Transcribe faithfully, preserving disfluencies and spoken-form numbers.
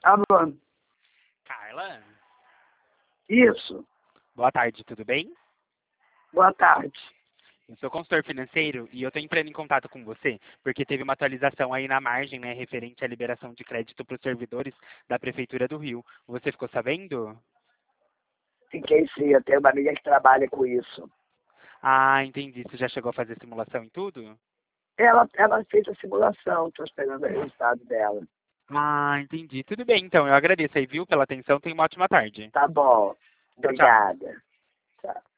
Alô? Carla? Isso. Boa tarde, tudo bem? Boa tarde. Eu sou consultor financeiro e eu estou entrando em contato com você porque teve uma atualização aí na margem, né, referente à liberação de crédito para os servidores da Prefeitura do Rio. Você ficou sabendo? Fiquei sim, eu tenho uma amiga que trabalha com isso. Ah, entendi. Você já chegou a fazer simulação e tudo? Ela, ela fez a simulação, estou esperando o resultado dela. Ah, entendi. Tudo bem, então. Eu agradeço aí, viu, pela atenção. Tenha uma ótima tarde. Tá bom. Tchau, tchau. Obrigada. Tchau.